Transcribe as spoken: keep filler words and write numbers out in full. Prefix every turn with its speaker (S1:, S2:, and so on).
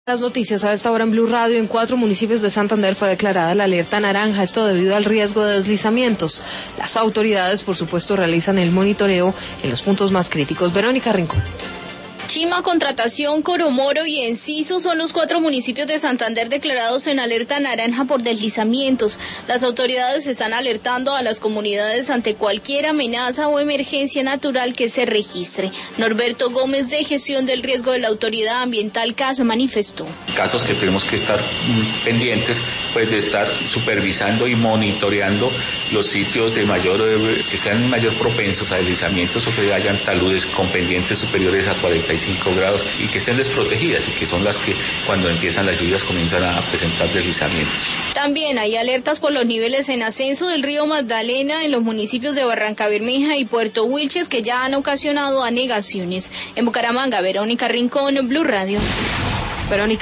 S1: Las noticias a esta hora en Blue Radio. En cuatro municipios de Santander fue declarada la alerta naranja, esto debido al riesgo de deslizamientos. Las autoridades, por supuesto, realizan el monitoreo en los puntos más críticos. Verónica Rincón.
S2: Chima, Contratación, Coromoro y Enciso son los cuatro municipios de Santander declarados en alerta naranja por deslizamientos. Las autoridades están alertando a las comunidades ante cualquier amenaza o emergencia natural que se registre. Norberto Gómez, de Gestión del Riesgo de la Autoridad Ambiental CAS, manifestó.
S3: Casos que tenemos que estar pendientes, pues de estar supervisando y monitoreando los sitios de mayor, que sean mayor propensos a deslizamientos o que hayan taludes con pendientes superiores a cuarenta y cinco grados y que estén desprotegidas y que son las que cuando empiezan las lluvias comienzan a presentar deslizamientos.
S2: También hay alertas por los niveles en ascenso del río Magdalena en los municipios de Barrancabermeja y Puerto Wilches que ya han ocasionado anegaciones. En Bucaramanga, Verónica Rincón, Blue Radio.
S1: Verónica.